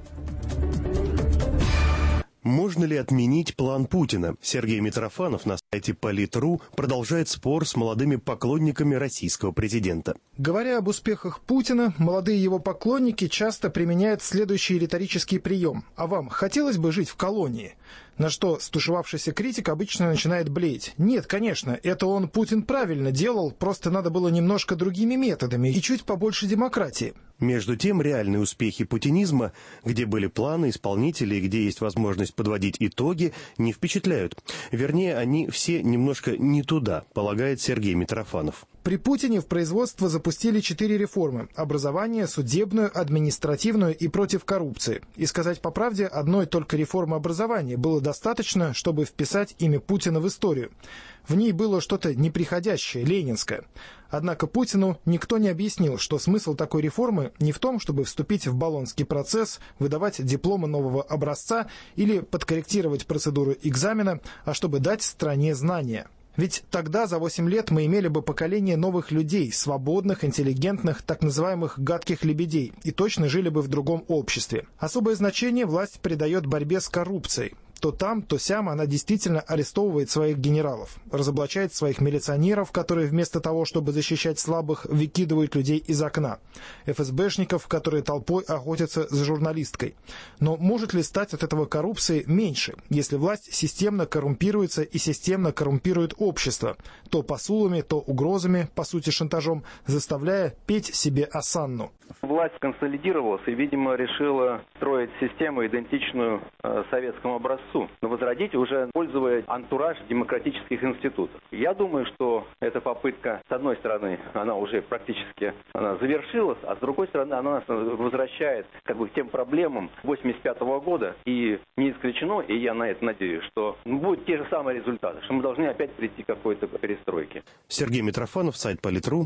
Можно ли отменить план Путина? Сергей Митрофанов на сайте Полит.ру продолжает спор с молодыми поклонниками российского президента. Говоря об успехах Путина, молодые его поклонники часто применяют следующий риторический прием. А вам хотелось бы жить в колонии? На что стушевавшийся критик обычно начинает блеять. Нет, конечно, это он, Путин, правильно делал, просто надо было немножко другими методами и чуть побольше демократии. Между тем, реальные успехи путинизма, где были планы, исполнители и где есть возможность подводить итоги, не впечатляют. Вернее, они все немножко не туда, полагает Сергей Митрофанов. При Путине в производство запустили 4 реформы – образование, судебную, административную и против коррупции. И сказать по правде, одной только реформы образования было достаточно, чтобы вписать имя Путина в историю. В ней было что-то неприходящее, ленинское. Однако Путину никто не объяснил, что смысл такой реформы не в том, чтобы вступить в Болонский процесс, выдавать дипломы нового образца или подкорректировать процедуру экзамена, а чтобы дать стране знания. Ведь тогда, за 8 лет, мы имели бы поколение новых людей, свободных, интеллигентных, так называемых гадких лебедей, и точно жили бы в другом обществе. Особое значение власть придает борьбе с коррупцией. То там, то сям она действительно арестовывает своих генералов, разоблачает своих милиционеров, которые вместо того, чтобы защищать слабых, выкидывают людей из окна, ФСБшников, которые толпой охотятся за журналисткой. Но может ли стать от этого коррупции меньше, если власть системно коррумпируется и системно коррумпирует общество, то посулами, то угрозами, по сути шантажом, заставляя петь себе осанну? Власть консолидировалась и, видимо, решила строить систему, идентичную советскому образцу, но возродить уже, пользуясь антураж демократических институтов. Я думаю, что эта попытка, с одной стороны, она уже практически завершилась, а с другой стороны, она нас возвращает к тем проблемам 1985 года. И не исключено, и я на это надеюсь, что будут те же самые результаты, что мы должны опять прийти к какой-то перестройке. Сергей Митрофанов, сайт Полит.ру.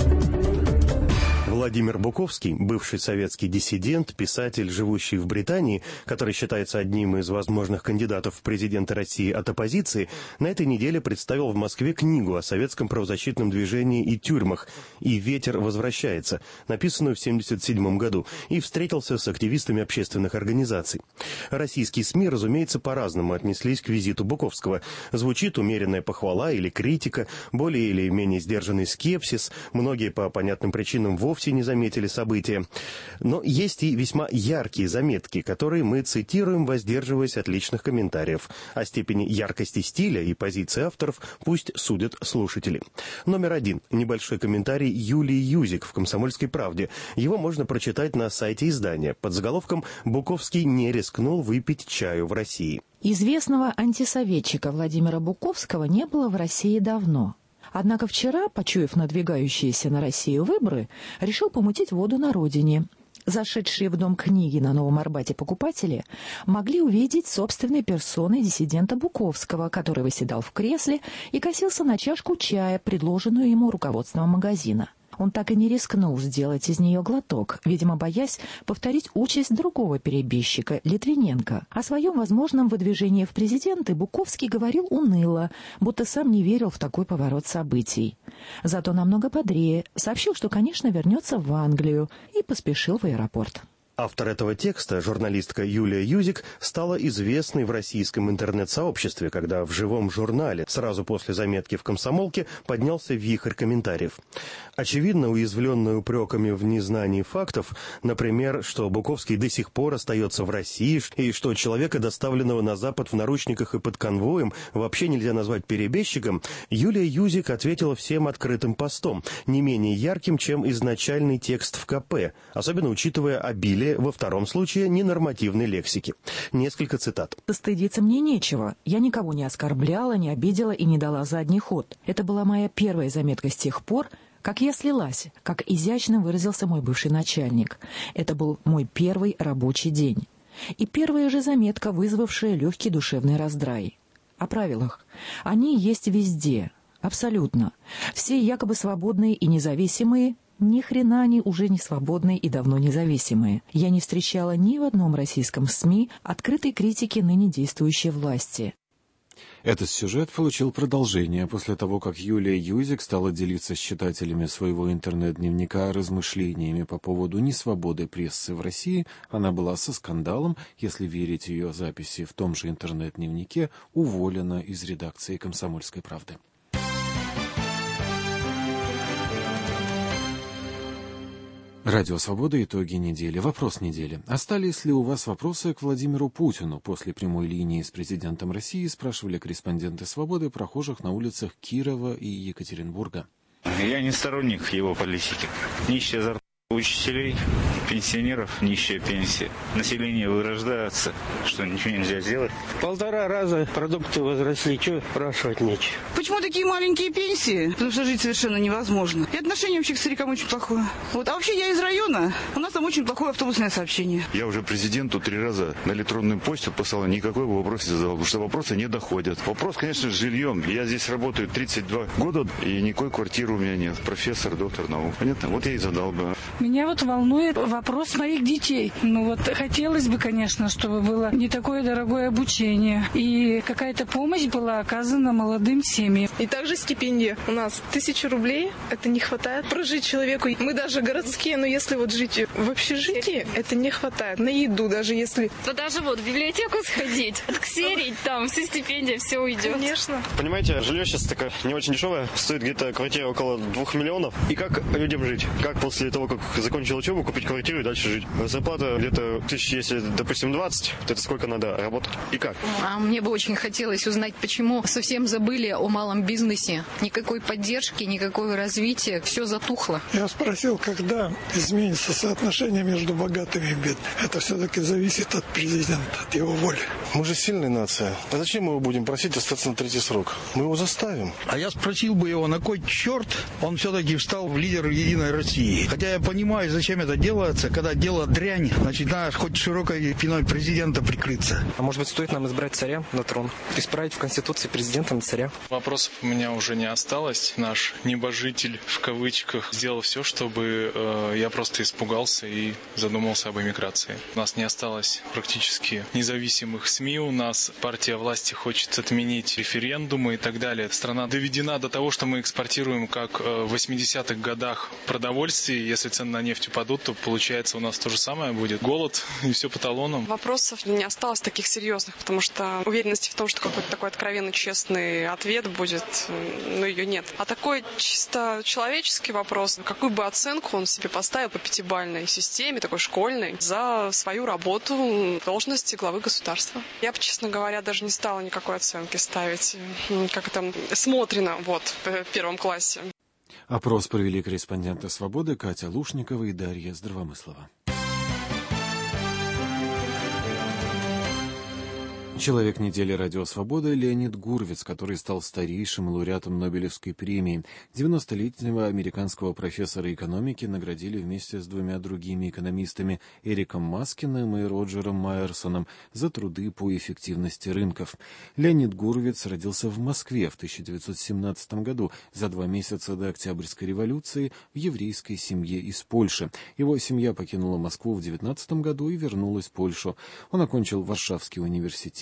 Владимир Буковский, бывший советский диссидент, писатель, живущий в Британии, который считается одним из возможных кандидатов в президенты России от оппозиции, на этой неделе представил в Москве книгу о советском правозащитном движении и тюрьмах «И ветер возвращается», написанную в 1977 году, и встретился с активистами общественных организаций. Российские СМИ, разумеется, по-разному отнеслись к визиту Буковского. Звучит умеренная похвала или критика, более или менее сдержанный скепсис, многие по понятным причинам вовсе не заметили события. Но есть и весьма яркие заметки, которые мы цитируем, воздерживаясь от личных комментариев. О степени яркости стиля и позиции авторов пусть судят слушатели. Номер 1. Небольшой комментарий Юлии Юзик в «Комсомольской правде». Его можно прочитать на сайте издания под заголовком «Буковский не рискнул выпить чаю в России». Известного антисоветчика Владимира Буковского не было в России давно. Однако вчера, почуяв надвигающиеся на Россию выборы, решил помутить воду на родине. Зашедшие в Дом книги на Новом Арбате покупатели могли увидеть собственной персоной диссидента Буковского, который восседал в кресле и косился на чашку чая, предложенную ему руководством магазина. Он так и не рискнул сделать из нее глоток, видимо, боясь повторить участь другого перебежчика, Литвиненко. О своем возможном выдвижении в президенты Буковский говорил уныло, будто сам не верил в такой поворот событий. Зато намного бодрее сообщил, что, конечно, вернется в Англию, и поспешил в аэропорт. Автор этого текста, журналистка Юлия Юзик, стала известной в российском интернет-сообществе, когда в живом журнале сразу после заметки в «Комсомолке» поднялся вихрь комментариев. Очевидно, уязвленная упреками в незнании фактов, например, что Буковский до сих пор остается в России, и что человека, доставленного на Запад в наручниках и под конвоем, вообще нельзя назвать перебежчиком, Юлия Юзик ответила всем открытым постом, не менее ярким, чем изначальный текст в КП, особенно учитывая обилие во втором случае ненормативной лексики. Несколько цитат. «Стыдиться мне нечего. Я никого не оскорбляла, не обидела и не дала задний ход. Это была моя первая заметка с тех пор, как я слилась, как изящно выразился мой бывший начальник. Это был мой первый рабочий день. И первая же заметка, вызвавшая легкий душевный раздрай. О правилах. Они есть везде. Абсолютно. Все якобы свободные и независимые, ни хрена они уже не свободные и давно независимые. Я не встречала ни в одном российском СМИ открытой критики ныне действующей власти». Этот сюжет получил продолжение после того, как Юлия Юзик стала делиться с читателями своего интернет-дневника размышлениями по поводу несвободы прессы в России. Она была со скандалом, если верить ее записи в том же интернет-дневнике, уволена из редакции «Комсомольской правды». Радио «Свобода. Итоги недели». Вопрос недели. Остались ли у вас вопросы к Владимиру Путину? После прямой линии с президентом России спрашивали корреспонденты «Свободы» прохожих на улицах Кирова и Екатеринбурга. Я не сторонник его политики. Нищая зарплата учителей, пенсионеров, нищая пенсия. Население вырождается, что ничего нельзя сделать. 1,5 раза продукты возросли, что спрашивать нечего. Почему такие маленькие пенсии? Потому что жить совершенно невозможно. И отношение вообще к старикам очень плохое. Вот. А вообще я из района, у нас там очень плохое автобусное сообщение. Я уже президенту 3 раза на электронную почту послал, никакой вопрос не задавал, потому что вопросы не доходят. Вопрос, конечно, с жильем. Я здесь работаю 32 года, и никакой квартиры у меня нет. Профессор, доктор наук. Понятно? Вот я и задал бы. Меня вот волнует вопрос моих детей. Ну вот хотелось бы, конечно, чтобы было не такое дорогое обучение. И какая-то помощь была оказана молодым семьям. И также стипендия. У нас 1000 рублей. Это не хватает прожить человеку. Мы даже городские, но если вот жить в общежитии, это не хватает. На еду даже если... То даже вот в библиотеку сходить, отксерить, там вся стипендия, все уйдет. Конечно. Понимаете, жилье сейчас такое не очень дешевое. Стоит где-то квартира около 2 миллионов. И как людям жить? Как после того, как закончил учебу, купить квартиру и дальше жить? Зарплата где-то 1000, если, допустим, 20, то это сколько надо работать? И как? А мне бы очень хотелось узнать, почему совсем забыли о малом бизнесе. Никакой поддержки, никакого развития. Все затухло. Я спросил, когда изменится соотношение между богатыми и бедными. Это все-таки зависит от президента, от его воли. Мы же сильная нация. А зачем мы его будем просить остаться на 3-й срок? Мы его заставим. А я спросил бы его, на кой черт он все-таки встал в лидер Единой России? Хотя я понимаю, зачем это делается, когда дело дрянь, значит, надо хоть широкой спиной президента прикрыться. А может быть, стоит нам избрать царя на трон? Исправить в Конституции президента на царя? Вопросов у меня уже не осталось. Наш небожитель, в кавычках, сделал все, чтобы я просто испугался и задумался об эмиграции. У нас не осталось практически независимых СМИ, у нас партия власти хочет отменить референдумы и так далее. Страна доведена до того, что мы экспортируем, как в 80-х годах, продовольствие. Если цены на нефть упадут, то получается у нас то же самое будет. Голод и все по талонам. Вопросов не осталось таких серьезных, потому что уверенности в том, что какой-то такой откровенно честный ответ будет, но ее нет. А такой чисто человеческий вопрос, какую бы оценку он себе поставил по 5-бальной системе, такой школьной, за свою работу в должности главы государства. Я бы, честно говоря, даже не стала никакой оценки ставить, как это смотрено вот в 1 классе. Опрос провели корреспонденты «Свободы» Катя Лушникова и Дарья Здравомыслова. Человек недели «Радио Свобода» Леонид Гурвиц, который стал старейшим лауреатом Нобелевской премии. 90-летнего американского профессора экономики наградили вместе с 2 другими экономистами Эриком Маскиным и Роджером Майерсоном за труды по эффективности рынков. Леонид Гурвиц родился в Москве в 1917 году, за 2 месяца до Октябрьской революции, в еврейской семье из Польши. Его семья покинула Москву в 19 году и вернулась в Польшу. Он окончил Варшавский университет,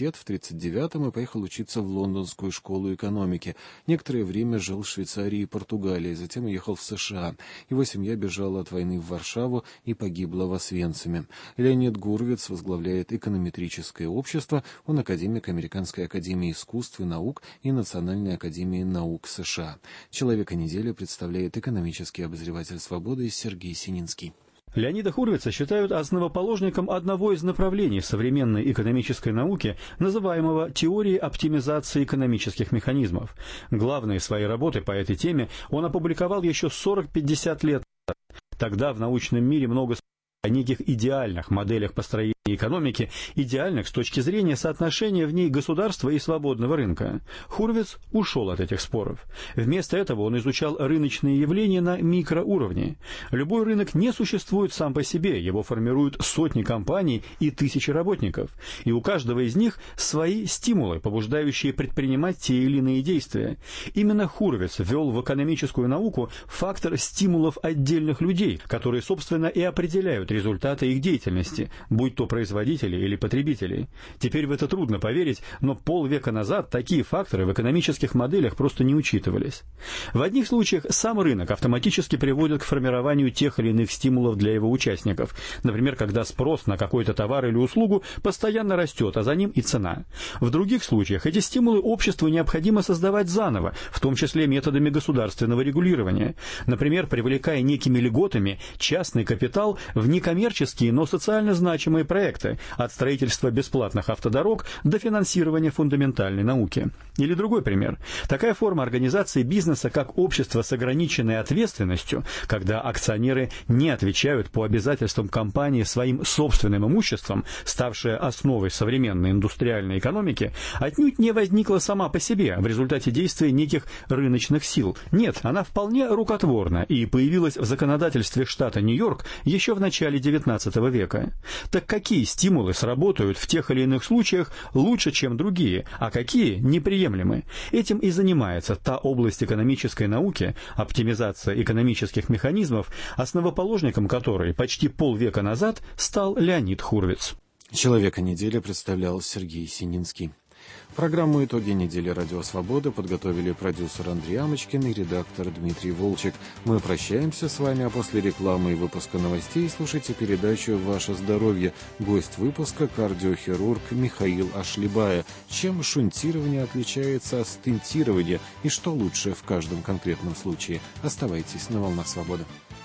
лет, в 1939-м, и поехал учиться в Лондонскую школу экономики. Некоторое время жил в Швейцарии и Португалии, затем уехал в США. Его семья бежала от войны в Варшаву и погибла в Освенциме. Леонид Гурвиц возглавляет эконометрическое общество. Он академик Американской академии искусств и наук и Национальной академии наук США. «Человека недели» представляет экономический обозреватель «Свободы» Сергей Сининский. Леонида Хурвица считают основоположником одного из направлений современной экономической науки, называемого теорией оптимизации экономических механизмов. Главные свои работы по этой теме он опубликовал еще 40-50 лет назад. Тогда в научном мире много о неких идеальных моделях построения экономики, идеальных с точки зрения соотношения в ней государства и свободного рынка. Хурвиц ушел от этих споров. Вместо этого он изучал рыночные явления на микроуровне. Любой рынок не существует сам по себе, его формируют сотни компаний и тысячи работников. И у каждого из них свои стимулы, побуждающие предпринимать те или иные действия. Именно Хурвиц ввел в экономическую науку фактор стимулов отдельных людей, которые, собственно, и определяют результаты их деятельности, будь то производители или потребители. Теперь в это трудно поверить, но полвека назад такие факторы в экономических моделях просто не учитывались. В одних случаях сам рынок автоматически приводит к формированию тех или иных стимулов для его участников. Например, когда спрос на какой-то товар или услугу постоянно растет, а за ним и цена. В других случаях эти стимулы обществу необходимо создавать заново, в том числе методами государственного регулирования. Например, привлекая некими льготами частный капитал в некоммерческие, но социально значимые проекты, от строительства бесплатных автодорог до финансирования фундаментальной науки. Или другой пример. Такая форма организации бизнеса, как общество с ограниченной ответственностью, когда акционеры не отвечают по обязательствам компании своим собственным имуществом, ставшая основой современной индустриальной экономики, отнюдь не возникла сама по себе в результате действия неких рыночных сил. Нет, она вполне рукотворна и появилась в законодательстве штата Нью-Йорк еще в начале XIX века. Так какие стимулы сработают в тех или иных случаях лучше, чем другие, а какие неприемлемы? Этим и занимается та область экономической науки, оптимизация экономических механизмов, основоположником которой почти полвека назад стал Леонид Хурвиц. «Человека недели» представлял Сергей Сининский. Программу «Итоги недели. Радио Свобода» подготовили продюсер Андрей Амочкин и редактор Дмитрий Волчек. Мы прощаемся с вами, а после рекламы и выпуска новостей слушайте передачу «Ваше здоровье». Гость выпуска – кардиохирург Михаил Ашлибая. Чем шунтирование отличается от стентирования и что лучше в каждом конкретном случае? Оставайтесь на волнах свободы.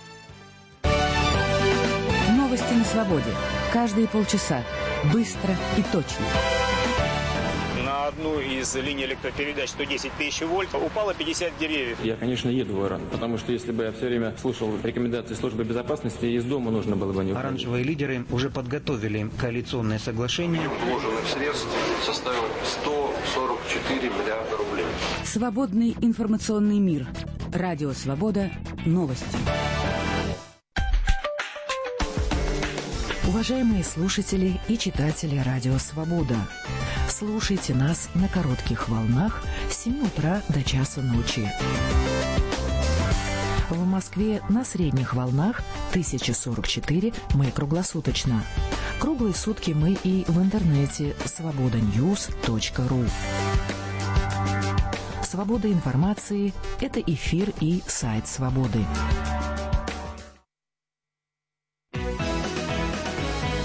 Новости на свободе. Каждые полчаса. Быстро и точно. На одну из линий электропередач 110 тысяч вольт упало 50 деревьев. Я, конечно, еду в Иран, потому что если бы я все время слушал рекомендации службы безопасности, из дома нужно было бы не уходить. Оранжевые лидеры уже подготовили коалиционное соглашение. Вложенных средств составил 144 миллиарда рублей. Свободный информационный мир. Радио Свобода. Новости. Уважаемые слушатели и читатели Радио Свобода, слушайте нас на коротких волнах с 7 утра до часа ночи. В Москве на средних волнах 1044 мы круглосуточно. Круглые сутки мы и в интернете svobodanews.ru. Свобода информации – это эфир и сайт Свободы.